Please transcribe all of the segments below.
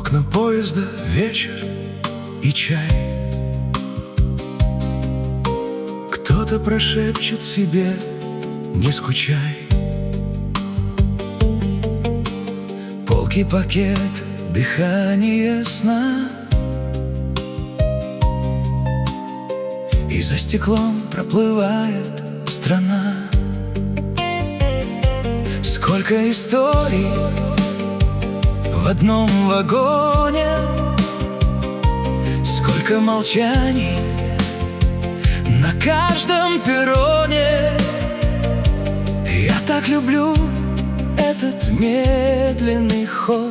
Окна поезда, вечер и чай. Кто-то прошепчет себе: не скучай. Полки, пакет, дыхание сна. И за стеклом проплывает страна. Сколько историй в одном вагоне, сколько молчаний на каждом перроне. Я так люблю этот медленный ход,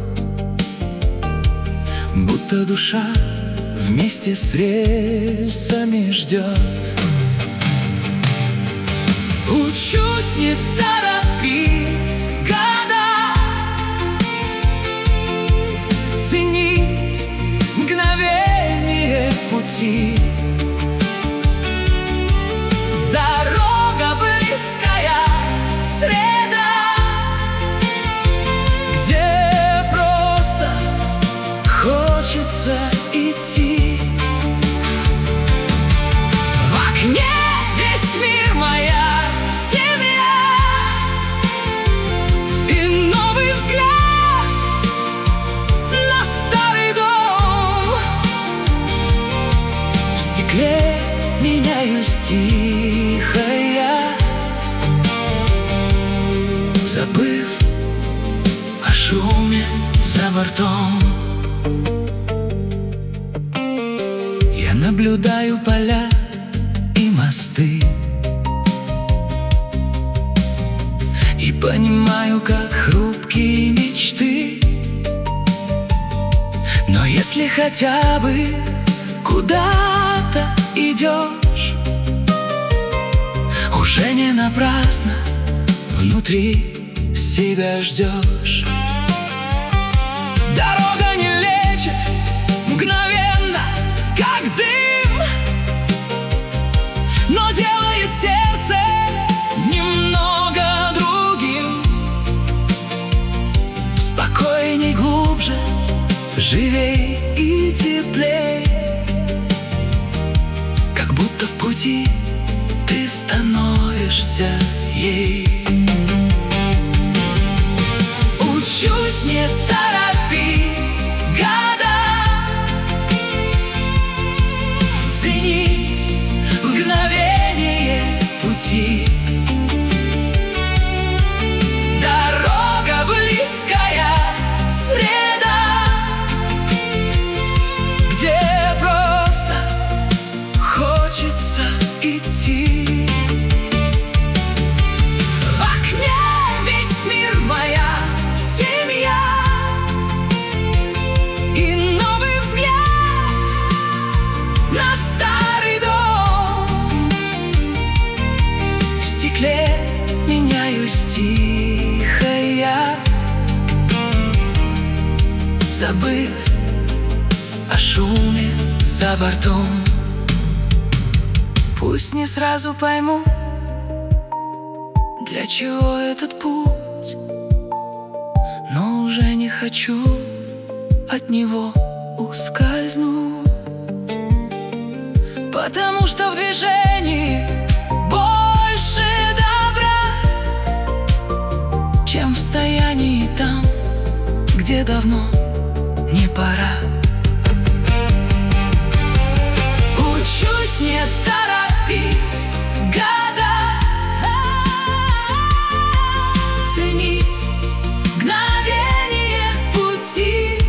будто душа вместе с рельсами ждет. Учусь не торопить года, ценить мгновение пути. Дорога близкая, среда, где просто хочется идти. В окне весь мир, моя семья, и новый взгляд на старый дом. В стекле меняюсь тихо я, забыв о шуме за бортом. Я наблюдаю поля и мосты и понимаю, как хрупкие мечты. Но если хотя бы куда-то идешь, уже не напрасно внутри себя ждешь. Дорога не лечит мгновенно, как дым, но делает сердце немного другим. Спокойней, глубже, живей и теплей, как будто в пути ты становишься ей. Учусь не торопить года, ценить мгновение пути. Дорога близкая, среда, где просто хочется идти. В окне весь мир, моя семья, и новый взгляд на старый дом. В стекле меняюсь тихо я, забыв о шуме за бортом. Пусть не сразу пойму, для чего этот путь, но уже не хочу от него ускользнуть, потому что в движении больше добра, чем в стоянии там, где давно не пора. Учусь не торопить года, ценить мгновение пути.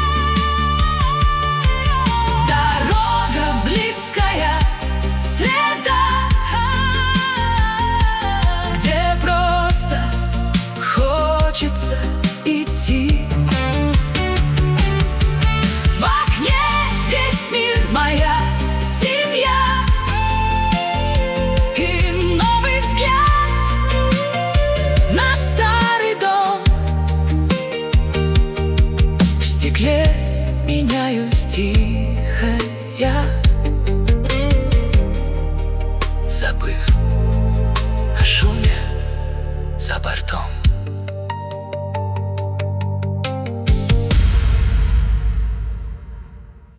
Дорога близкая, среда, где просто хочется идти. В окне весь мир, моя семья, и новый взгляд на старый дом. В стекле меняюсь тихо я, забыв о шуме за бортом.